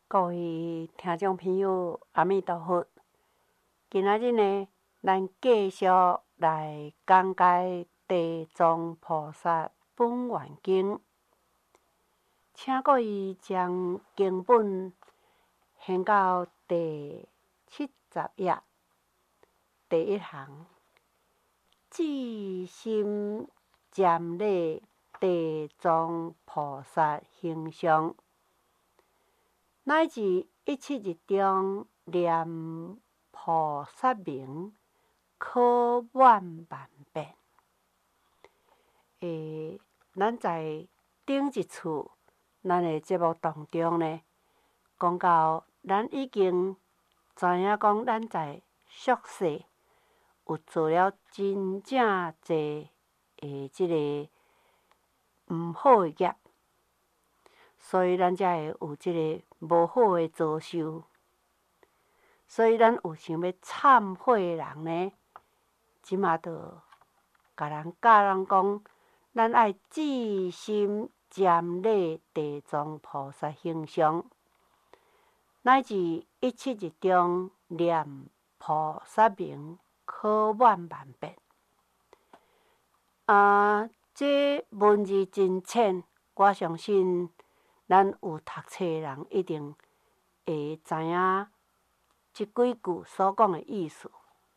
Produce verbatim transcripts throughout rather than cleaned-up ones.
各位听众朋友，阿弥陀佛！今仔日呢，咱继续来讲解《地藏菩萨本愿经》，请各位将经本掀到第七十页第一行，至心瞻礼地藏菩萨形象。乃至一切日中念菩萨名，可万万遍。诶，咱在顶一次咱的节目当中呢，讲到咱已经知影讲，咱在俗世有做了真正侪诶，即个毋好的业，所以咱才会有即个无好的遭受。所以咱有想要忏悔的人呢，即马就甲人教人讲，咱爱至心瞻礼地藏菩萨形象，乃至一切日中念菩萨名，可万万遍。啊，这文字真浅，我相信咱有读册的人一定会知影即几句所讲的意思。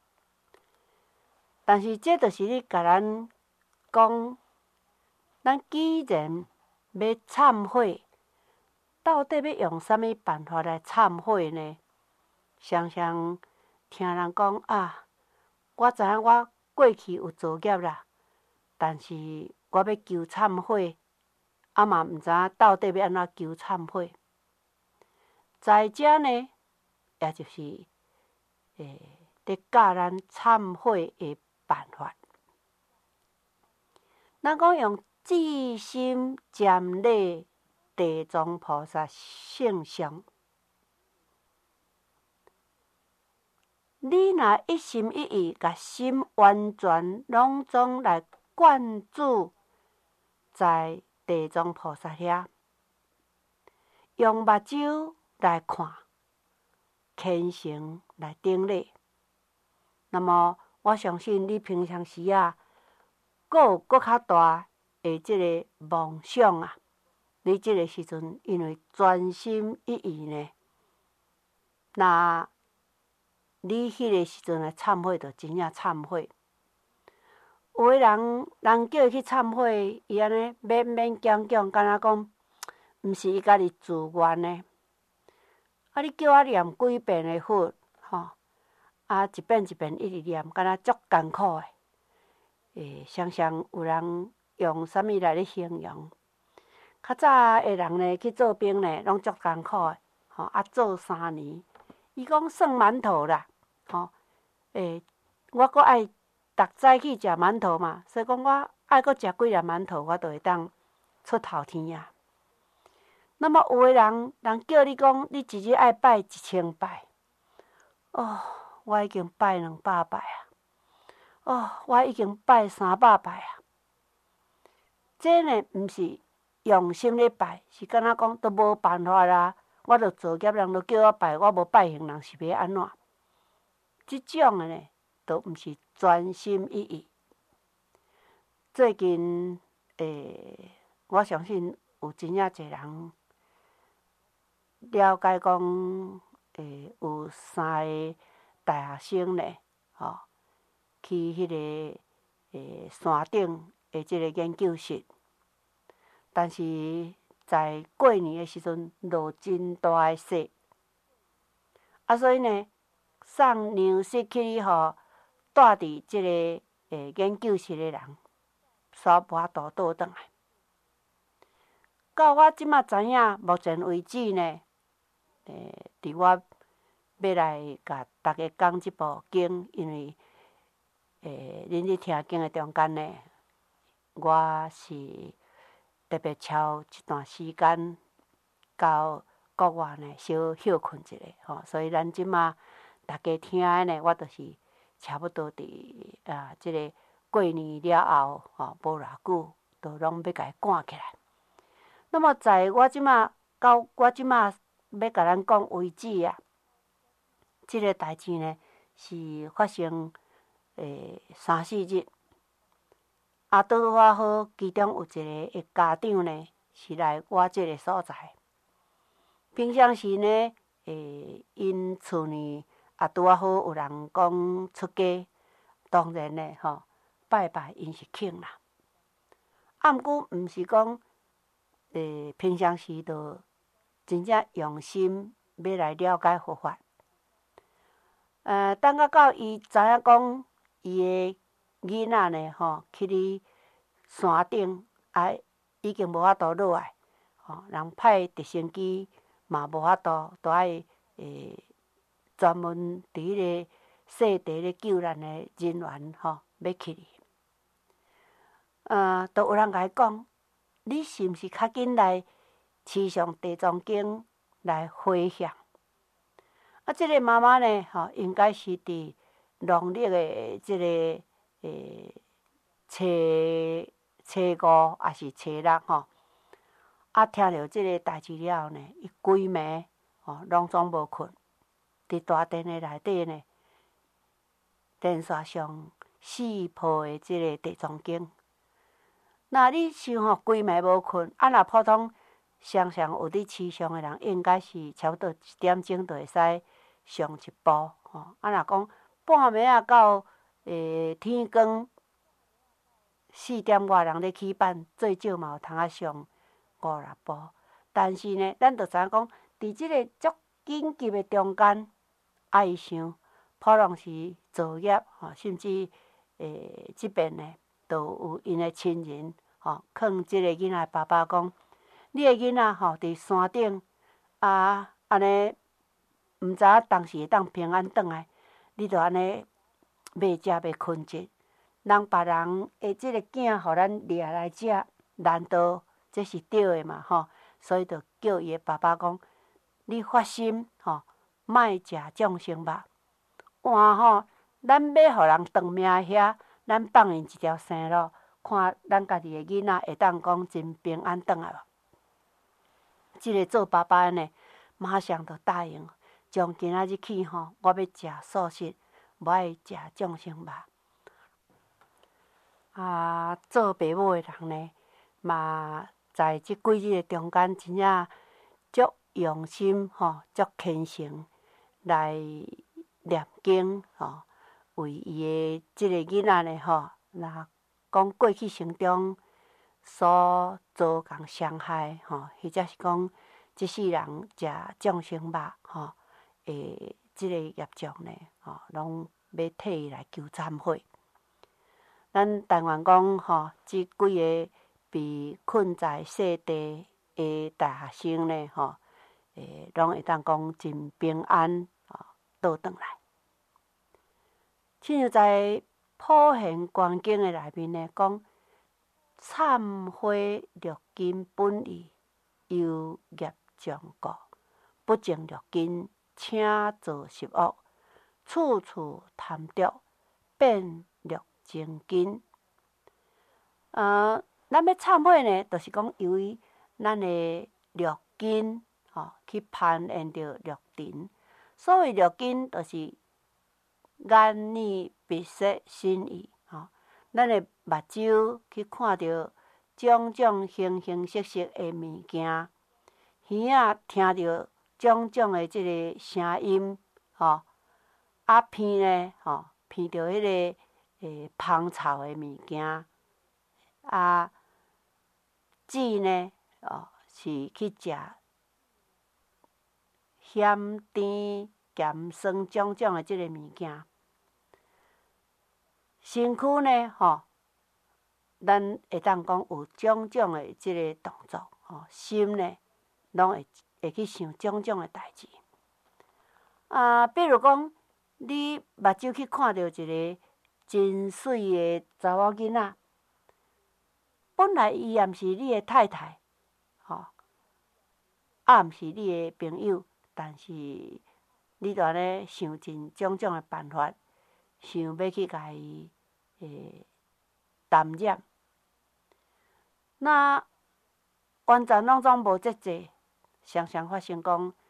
但是这就是咧甲咱讲，咱既然要忏悔，到底要用啥物办法来忏悔呢？常常听人讲啊，我知影我过去有造业啦，但是我要求忏悔，啊嘛毋知影到底要安怎求忏悔。在遮呢，也就是诶，伫教咱忏悔的办法。咱讲用至心瞻礼地藏菩萨性相，你若一心一意，甲心完全拢总来灌注在地藏菩萨遐，用目睭来看，虔诚来顶礼。那么我相信你平常时啊，阁有阁较大的即个梦想啊，你即个时阵因为专心一意呢，那你迄个时阵来忏悔，就真正忏悔。有的人，人叫伊去忏悔，伊安尼勉勉强强，敢若讲毋是伊家己自愿的。啊，你叫我念几遍的佛，吼，啊，一遍一遍一直念，敢若足艰苦的。诶，常常有人用啥物来咧形容？较早的人呢，去做兵呢，拢足艰苦的，吼，啊，做三年。伊讲算馒头啦，吼，诶，我阁爱逐早起食馒头嘛，所以讲我爱阁食几粒馒头，我就会当出头天啊。那么有的人，人叫你讲，你一日爱拜一千拜，哦，我已经拜两百拜啊，哦，我已经拜三百拜啊。这呢，毋是用心咧拜，是敢若讲都无办法啦。我著造业，人都叫我拜，我无拜行，人是要安怎？即种的呢，都毋是专心一意。最近诶，我相信有真正侪人了解讲，诶，有三个大学生呢，吼，去迄个诶山顶的即个研究室，但是在过年的时阵落真大的雪，啊，所以呢，送粮食去互住伫即个诶研究室的人，煞无法度倒转来。到我即马知影，目前为止呢，诶，伫我要来甲大家讲即部经，因为诶，恁咧听经的中间呢，我是特别抽一段时间到国外呢小休困一下，吼，所以咱即马大家听的呢，我就是差不多伫啊，即个过年了后，吼，无偌久，都拢要甲伊赶起来。那么在我即马到我即马要甲咱讲为止啊。即个代志呢，是发生诶三四日，啊，拄拄啊好，其中有一个诶家长呢，是来我即个所在。平常时呢，诶，因厝呢也拄啊好有人讲出家，当然呢，吼拜拜因是肯啦。啊，毋过毋是讲诶，平常时就真正用心要来了解佛法。呃，等到到伊知影讲伊诶囡仔呢，吼，去哩山顶，啊，已经无法度落来，吼，人派直升机嘛无法度，都爱诶专门伫迄个细地咧救咱诶人员，吼，要去哩。呃，都有人甲伊讲，你是毋是较紧来持上地藏经来回向？啊，即个妈妈呢，吼，应该是伫农历的即个诶初初五还是初六吼，啊，听着即个代志了后呢，伊规暝吼拢总无困，伫大殿的内底呢，连续上四部的即个地藏经。那你想吼，规暝无困，啊，若普通常常有伫持上的人，应该是差不多一点钟就会使上一部吼。啊，若讲半暝啊到诶天光四点外人咧起办，最少嘛有通啊上五六部。但是呢，咱着知影讲，伫即个足紧急的中间，啊，伊想普通时作业吼，甚至诶即边呢，都有因的亲人吼，劝即个囡仔爸爸讲，你的囡仔吼伫山顶啊，安尼毋知影当时会当平安转来，你着安尼买食袂困一，人别人的即个囝，互咱掠来食，难道这是对的嘛？吼，所以着叫伊的爸爸讲，你发心吼，莫食众生肉。换吼，咱要互人长命遐，咱放因一条生路，看咱家己的囡仔会当讲真平安转来无？即个做爸爸呢，马上就答应，从今仔日起吼，我要食素食，无爱食众生肉。啊，做爸母的人呢，嘛在即几日的中间，真正足用心吼，足虔诚来念经吼，为伊的即个囡仔呢吼，若讲过去生中所遭共伤害吼，或者是讲即世人食众生肉吼，诶，即个业障呢吼，拢要替伊来求忏悔。咱但愿讲吼，即几个被困在细地的大学生呢吼，诶，拢会当讲真平安吼倒转来。亲像在普贤观经的内面呢，讲忏悔六根本意，由业障故，不净六根，请造十恶，处处贪着，变六情根。呃，咱要忏悔呢，就是讲由于咱的六根吼去攀缘着六尘。所谓六根，就是眼耳鼻舌身意吼。咱的目睭去看到种种形形色色的物件，耳仔听到种种的即个声音吼，啊鼻呢吼，闻到迄个诶芳臭的物件。啊，舌呢，哦，是去食咸甜咸酸种种的即个物件。身躯呢，吼，咱会当讲有种种的即个动作，吼，心呢，拢会会去想种种的代志。啊，比如讲，你目睭去看到一个真水的查某囡仔。本来伊也毋是你的太太，吼，啊，毋是你的朋友，但是你着安尼想尽种种的办法，想要去甲伊诶沾染。那完全拢总无节制，常常发生讲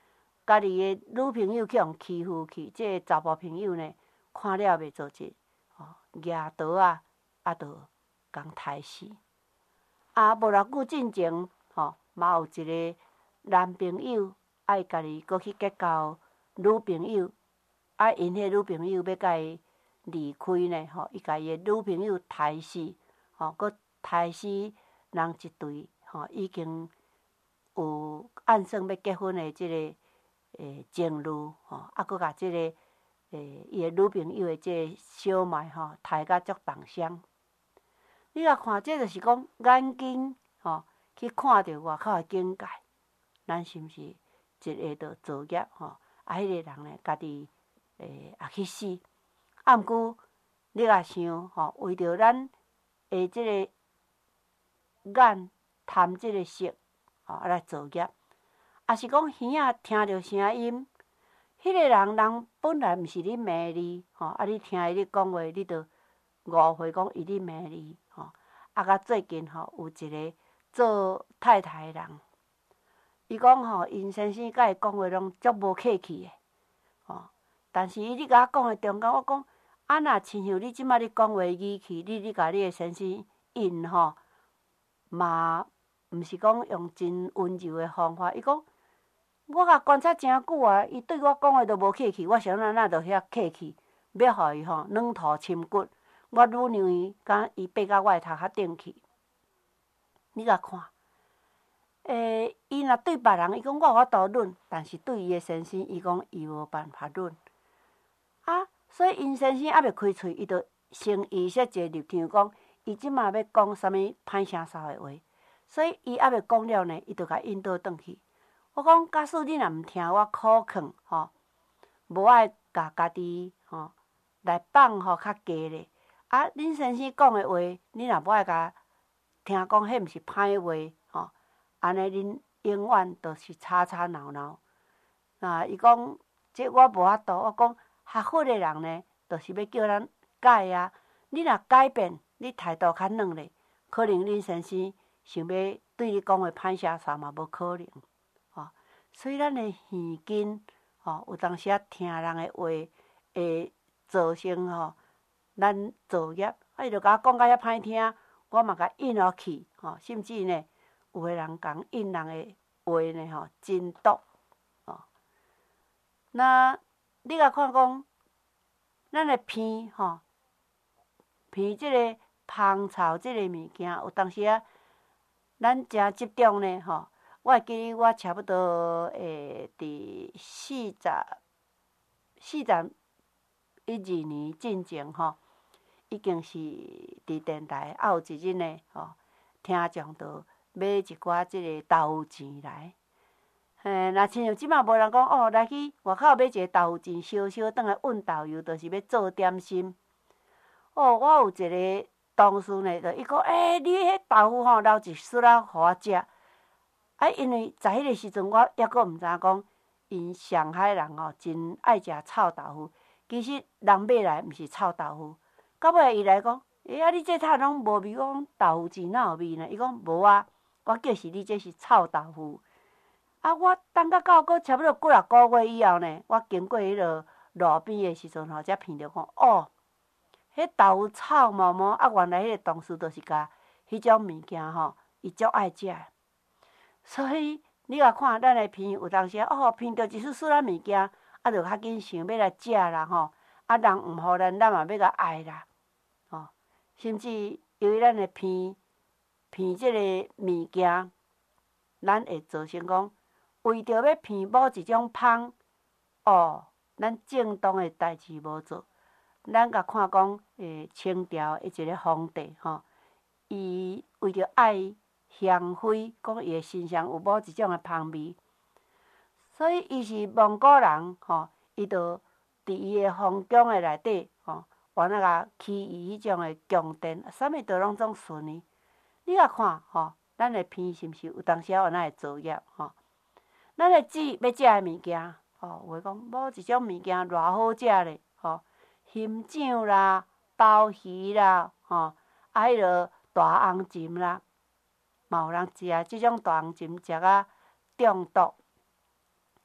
家己的女朋友去互欺负去，即个查甫朋友呢，看了袂做一，吼，举刀啊，啊，着共刣死。啊，无偌久进前，吼，嘛有一个男朋友爱家己搁去结交女朋友，啊，因迄女朋友要甲伊离开呢，吼，伊家己的女朋友刣死，吼，搁刣死人一对，吼，已经有暗算要结婚的即个诶情侣，吼，啊，搁甲即个诶伊的女朋友的即个小妹吼，刣甲足重伤。你若看，这就是讲眼睛吼，去看到外口的境界，咱是毋是一下着造业吼？啊，迄个人呢，家己诶也去死。啊，毋过你若想吼，为着咱的即个眼贪即个色，吼，啊来造业，啊是讲耳仔听着声音，迄个人人本来毋是你骂你，吼，啊你听伊咧讲话，你着误会讲伊咧骂你，吼。啊，甲最近吼有一个做太太的人，伊讲吼，因先生甲伊讲话拢足无客气的，吼。但是伊咧甲我讲的中间，我讲啊，若亲像你即摆咧讲话语气，你咧甲你的先生应吼，嘛毋是讲用真温柔的方法。伊讲我甲观察诚久啊，伊对我讲话都无客气，我想咱哪着遐客气，要互伊吼软土深骨。我愈让伊，敢伊爬到我的头壳顶去。你甲看，诶，伊若对别人，伊讲我有法度忍，但是对伊的先生，伊讲伊无办法忍。啊，所以因先生还袂开喙，伊就先预设一个立场，讲伊即马要讲啥物歹声骚的话，所以伊还袂讲了呢，伊就甲引导转去。我讲，假使你若毋听我苦劝，吼，无爱甲家己吼来放吼较低咧。啊，恁先生讲的话，你若无爱甲听讲，迄毋是歹话吼。安尼恁永远都是吵吵闹闹。啊，伊讲这我无法度。我讲学佛的人呢，就是要叫咱改啊。你若改变，你态度较软咧，可能恁先生想要对你讲话歹声啥嘛无可能。吼，所以咱的耳根吼，有当时啊听人的话会造成吼。咱造业，啊，伊就甲我讲甲遐歹听，我嘛甲应落去，吼，甚至呢，有个人讲应人的话呢，吼，真毒，吼。那你甲看讲，咱的鼻，吼，鼻即个芳草即个物件，有当时啊，咱诚集中呢，吼。我会记得我差不多诶，伫四十、四十一二年进前，吼。已经是伫电台，啊有一日呢，吼，听众就买一寡即个豆腐钱来。嘿，若亲像即马无人讲哦，来去外口买一个豆腐钱烧烧，转来运豆油，就是要做点心。哦，我有一个同事呢，就伊讲，诶、欸，你迄豆腐吼留一丝仔互我食。啊，因为在迄个时阵，我抑阁毋知影讲，因上海人吼真爱食臭豆腐。其实人买来毋是臭豆腐。到尾伊来讲，诶、欸、啊！你这炒拢无味，我讲豆腐钱哪有味呢？伊讲无啊，我叫是你这是臭豆腐。啊，我等到到过差不多几若个月以后呢，我经过迄落路边的时阵吼，才闻着讲，哦，迄豆腐臭毛毛，啊，原来迄个同事就是甲迄种物件吼，伊足爱食。所以你甲看，咱的鼻有当时哦，闻到一丝丝仔物件，啊，就较紧想要来食啦吼。啊，人毋互咱，咱嘛要甲爱啦。吼，甚至由于咱的鼻鼻即个物件，咱会造成讲，为着要鼻某一种芳，哦，咱正当的代志无做。咱甲看讲，诶，清朝的一个皇帝吼，伊为着爱香妃，讲伊的身上有某一种的芳味，所以伊是蒙古人吼，伊就伫伊的皇宫的内底吼。原来甲起伊迄种的宫殿，啥物都拢总顺呢。你甲看吼，咱的鼻是毋是有当时啊，原来会造业吼？咱的嘴要食的物件，吼，有诶讲某一种物件偌好食咧，吼，虾酱啦、鲍鱼啦，吼，啊，迄落大红鲟啦，嘛有人食即种大红鲟食啊中毒。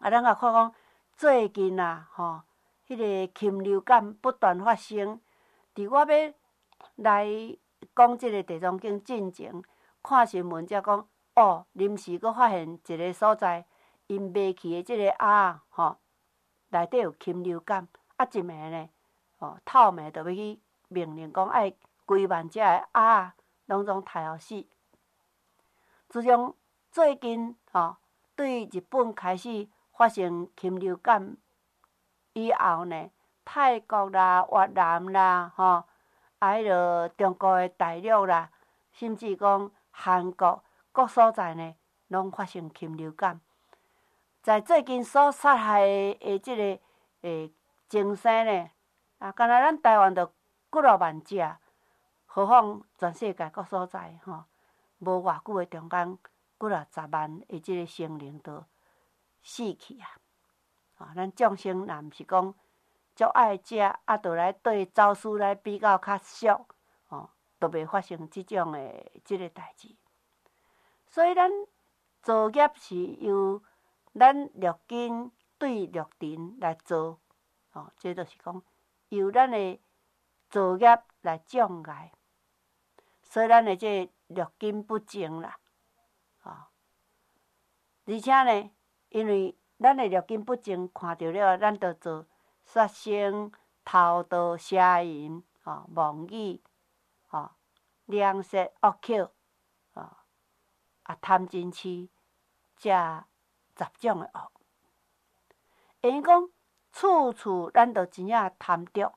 啊，咱也看讲最近啊，吼，迄个禽流感不断发生。伫我要来讲即个地藏经进前，看新闻才讲，哦，临时佫发现一个所在，因卖去的即个鸭啊，吼，内底有禽流感，啊，一暝呢，哦，透暝就要去命令讲，爱规万只的鸭啊，拢总杀互死。自从最近吼，对日本开始发生禽流感以后呢，泰国啦、越南啦，吼，啊，迄落中国的大陆啦，甚至讲韩国各所在呢，拢发生禽流感。在最近所杀害的即个诶精生呢，啊，敢若咱台湾就几落万只，何况全世界各所在吼，无偌久的中间，几落十万的即个生灵都死去啊！啊，咱众生若毋是讲足爱食，啊，就来对走私来比较较俗，吼，都袂发生即种的即个代志。所以咱造业是由咱六根对六尘来做，吼，这就是讲由咱的造业来障碍，所以咱的这六根不净啦，吼。而且呢，因为咱的六根不净，看到了，咱就做杀生、偷盗、邪淫、吼、妄语、吼、两舌、恶口，吼、啊贪嗔痴，这十种的恶。因讲处处咱都真正贪着。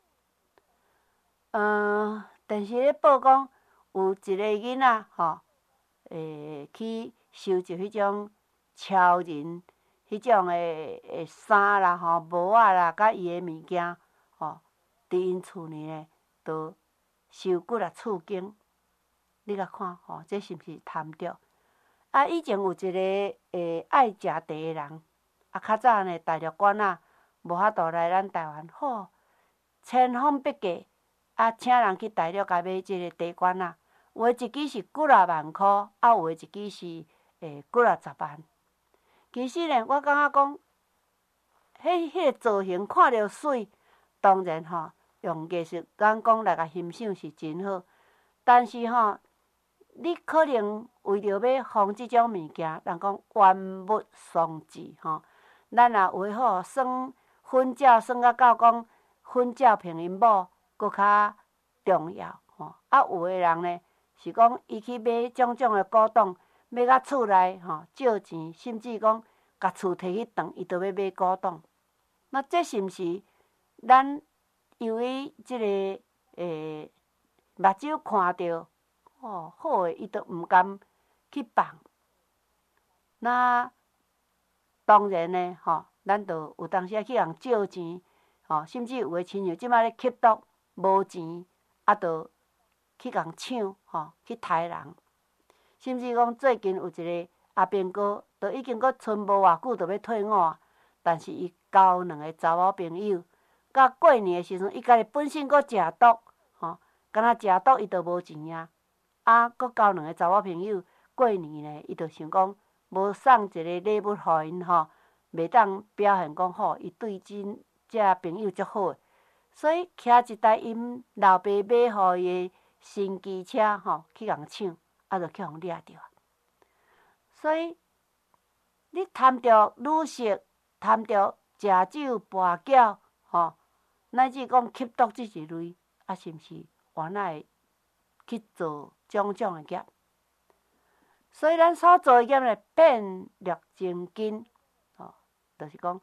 嗯、呃，电视咧报讲有一个囡仔吼，诶、去收集迄种超人迄种诶诶衫啦吼、帽仔啦，甲伊诶物件吼，伫因厝里呢，都收几若厝经。你甲看吼，这是毋是贪着？啊，以前有一个诶爱食茶诶人，啊，较早呢，大陆馆仔无法度来咱台湾，吼，千方百计啊，请人去大陆甲买即个茶馆仔，有诶一支是几若万箍，啊，有诶一支是诶几若十万。其实呢，我感觉讲，迄迄个造型看着水，当然吼，用艺术眼光来甲欣赏是真好。但是吼，你可能为着要防即种物件，人讲冤物丧志吼。咱若有诶好算婚照算甲到讲婚照骗因某，搁较重要吼。啊，有诶人呢是讲伊去买种种诶古董，买到厝内吼借钱，甚至讲甲厝摕去当，伊都要买古董。那这是毋是咱由于即个诶目睭看着哦好诶，伊都毋甘去放？那当然呢，吼，咱就有当时啊去人借钱，吼，甚至有诶亲像即摆咧吸毒，无钱，啊，就去共抢，吼，去杀人。甚至讲最近有一个阿兵哥，都已经阁剩无偌久，就要退伍啊。但是伊交两个查某朋友，到过年诶时阵，伊家己本身阁食毒，吼，敢若食毒伊都无钱啊，啊，阁交两个查某朋友，过年呢，伊就想讲无送一个礼物互因吼，袂当表现讲吼，伊对真遮朋友足好诶。所以骑一台因老爸买互伊诶新机车，吼，去共抢，啊，就去互掠着啊。所以你贪着女色，贪着食酒、跋筊，吼，乃至讲吸毒即一类，啊，是毋是原来会去做种种诶业？所以咱所做诶业呢，变略真紧，吼，就是讲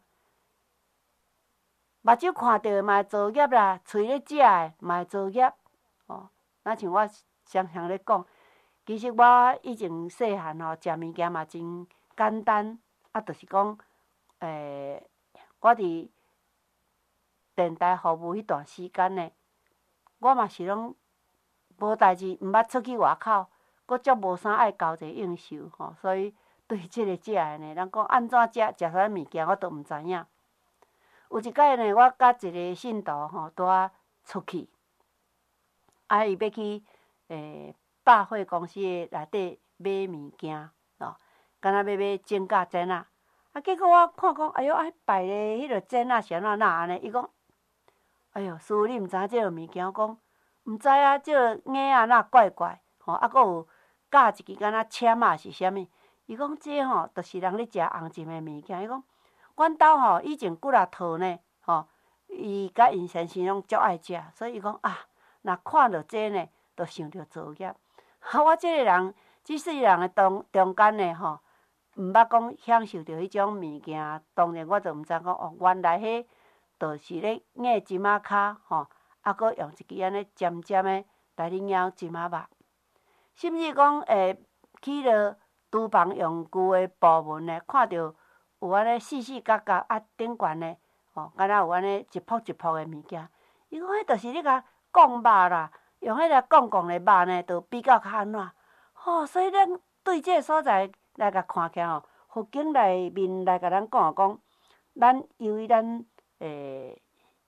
目睭看到诶嘛会造业啦，喙咧食诶嘛会造业，吼。若像我常常咧讲，其实我以前细汉吼，食物件嘛真简单，啊，就是讲，诶，我伫电台服务迄段时间呢，我嘛是拢无代志，毋捌出去外口，阁足无啥爱交际应酬吼，所以对即个食诶呢，人讲安怎食，食啥物件我都毋知影。有一摆呢，我甲一个信徒吼，拄啊出去，啊，伊要去诶百货公司诶内底买物件，吼，敢若要买指甲剪仔， 啊，结果我看讲，哎哟，啊，摆咧迄落煎啊，是安怎那安尼？伊讲，哎哟，师傅你毋知影即个物件？我讲，毋知啊，即个硬啊那怪怪，吼，啊，佫有夹一支敢若签啊是啥物？伊讲即吼，著是人咧食红鲟的物件。伊讲，阮兜吼以前几若套呢，吼，伊甲因先生拢足爱食，所以伊讲啊，若看到这呢，著想着造业。啊，我即个人，即世人的中中间呢，吼，毋捌讲享受着迄种物件。当然，我就毋知讲哦，原来迄著是咧硬金仔骹，吼，啊，佫用一支安尼尖尖的来咧咬金仔肉。甚至讲会去落厨房用具的部门呢，看到有安尼四四角角啊，顶悬呢，吼，敢若有安尼一铺一铺的物件。伊讲迄著是咧甲讲肉啦，用迄个讲讲的肉呢，著比较较安怎？吼，所以咱对即个所在来甲看起来吼，佛经内面来甲咱讲讲，咱由于咱诶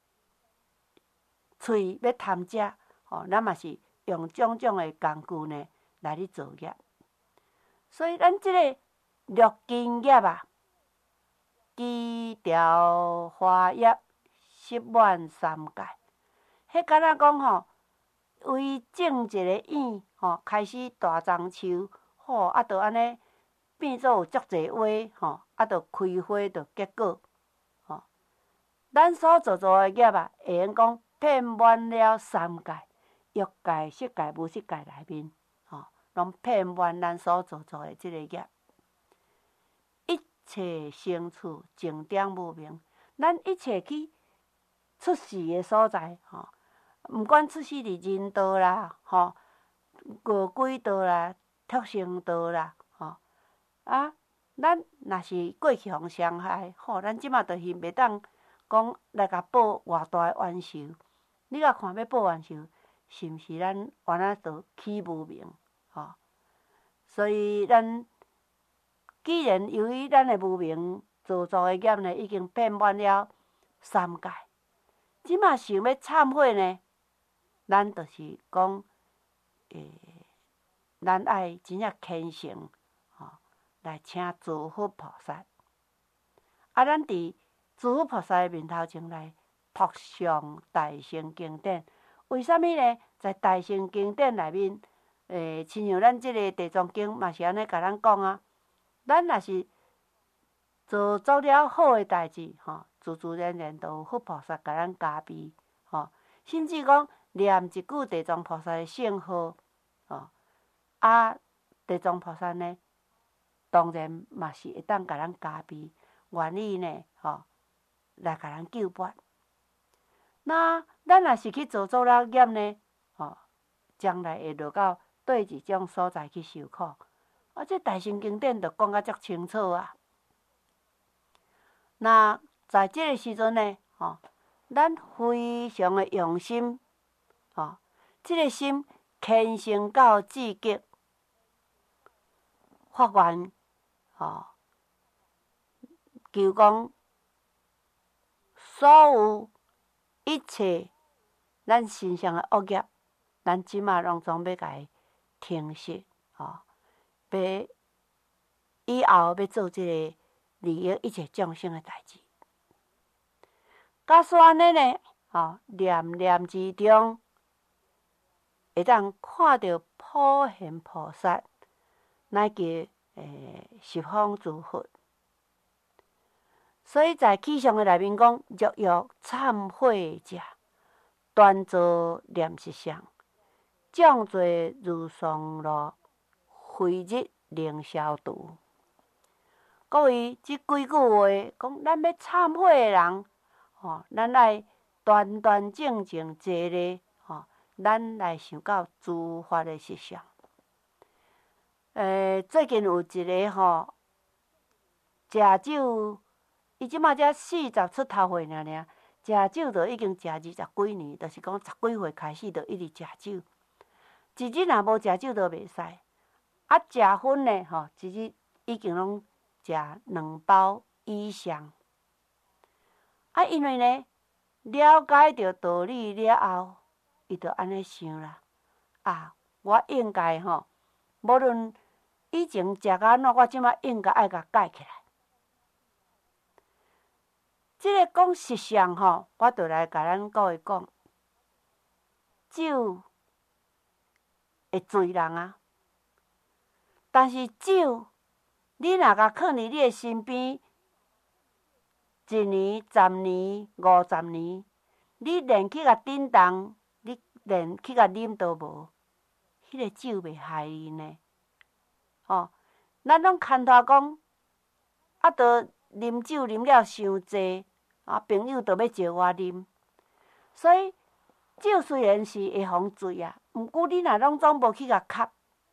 喙要贪食，吼，咱嘛是用种种的工具呢来咧造业。所以咱即个六根业啊，枝条花叶十万三界，迄敢若讲吼，为种一个院，吼，开始大樟树，吼，啊，着安尼变做有足侪花，吼，啊，着开花着结果，吼。咱所做做的业啊，会用讲遍满了三界，欲界、色界、无色界内面，吼，拢遍满咱所做做的即个业。一切生处，静点无明。咱一切去出世的所在，吼，毋管出世伫人道啦，吼，饿鬼道啦，畜生道啦，吼，啊，咱若是过去互伤害，吼，咱即马著是袂当讲来甲报偌大的冤仇。你甲看要报冤仇，是毋是咱原来著起无明，吼？所以咱既然由于咱的无明造作的业呢，已经遍满了三界，即马想要忏悔呢，咱著是讲，诶，咱爱真正虔诚，吼，来请诸佛菩萨。啊，咱伫诸佛菩萨的面头前来读诵大乘经典。为什物呢？在大乘经典内面，诶，亲像咱即个地藏经嘛是安尼甲咱讲啊。咱若是做做了好的代志，吼，自自然然就有佛菩萨甲咱加庇，吼。甚至讲念一句地藏菩萨的圣号，吼，啊，地藏菩萨呢，当然嘛是会当甲咱加庇，愿意呢，吼，来甲咱救拔。那咱若是去做做了业呢，吼，将来会落到对一种所在去受苦。啊，这大乘经典就讲甲足清楚啊。那在即个时阵呢，吼，咱非常的用心，吼，即个心虔诚到至极，发愿，吼，求讲所有一切咱身上的恶业，咱即马拢总要甲伊停息，吼。要以后要做即个利益一切众生的代志。假使安尼呢，吼，念念之中，会当看到普贤菩萨，乃至诶十方诸佛。所以在气象的内面讲，欲欲忏悔者，端坐念实相，众罪如霜露。非日能消除。各位，即几句话讲，咱要忏悔的人，吼，咱爱端端正正坐咧，吼，咱来想到诸法的实相。诶，最近有一个吼，食酒，伊即马才四十出头岁尔尔，食酒就已经食二十几年，就是讲十几岁开始就一直食酒，一日若无食酒就袂使。啊，食薰呢，吼，一日已经拢食两包以上。啊，因为呢，了解着道理了后，伊就安尼想啦。啊，我应该吼，无论以前食甲安怎，我即马应该爱甲改起来。 即个讲实相吼，我就来甲咱各位讲，酒会醉人啊。但是酒，你若甲囥伫你的身边，一年、十年、五十年，你连去甲叮当，你连去甲啉都无，迄个酒袂害你呢。吼，咱拢牵拖讲，啊，都啉酒啉了伤济，啊，朋友都要招我啉，所以酒虽然是会互醉啊，毋过你若拢总无去甲吸，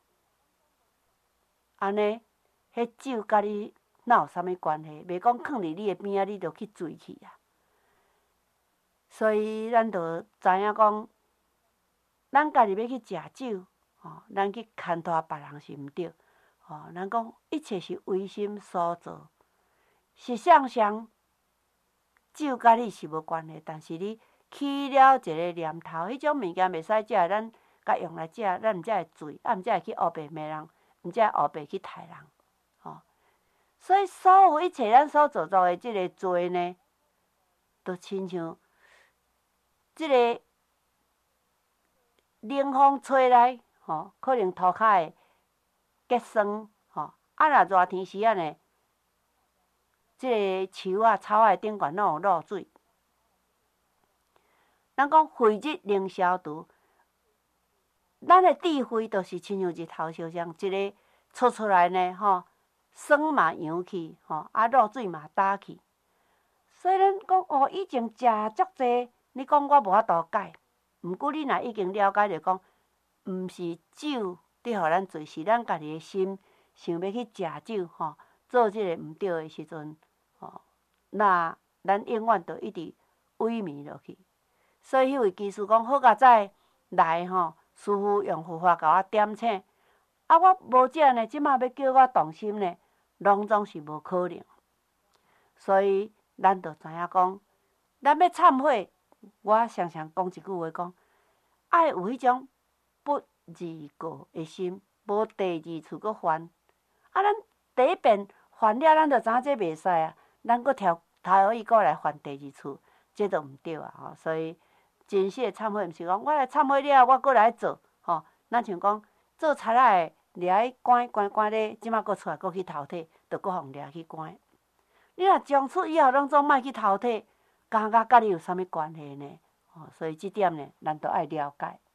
安尼，迄酒甲你哪有啥物关系？袂讲囥伫你的边仔，你就去醉去啊。所以咱就知影讲，咱家己要去食酒，吼，咱去牵拖别人是毋对。吼，咱讲一切是唯心所造，实相上酒甲你是无关系，但是你起了一个念头，迄种物件袂使食，咱甲用来食，咱毋则会醉，啊，毋则会去黑白骂人，毋则会黑白去杀人。吼，所以所有一切咱所做作的即个罪呢，都亲像即个冷风吹来，吼，可能涂骹会结霜，吼，啊，若热天时啊呢，即个树啊、草啊顶悬拢有露水。咱讲慧日能消除，咱的智慧就是亲像日头烧像，一个出出来呢，吼，霜嘛扬去，吼，啊，露水嘛打去。所以咱讲哦，以前食足济，你讲我无法度解，毋过你若已经了解着讲，毋是酒伫互咱醉，是咱家己的心想要去食酒，吼，做即个毋对的时阵，吼，那咱永远就一直萎靡落去。所以迄位技师讲，好佳哉来吼，师傅用佛法甲我点醒，啊，我无食呢，即马要叫我动心呢，拢总是无可能。所以咱就知影讲，咱要忏悔，我常常讲一句话讲，爱有迄种不二过的心，无第二次搁犯。啊，咱第一遍犯了，咱就知影这袂使啊，咱搁挑头伊搁来犯第二次，这都毋对啊！吼，所以真实的忏悔，毋是讲我来忏悔了，我搁来做，吼，咱像讲做贼仔的，掠去关关关咧，即马搁出来搁去偷摕，就搁互掠去关。你若从此以后拢总莫去偷摕，感觉甲你有啥物关系呢？吼，所以即点呢，咱都爱了解。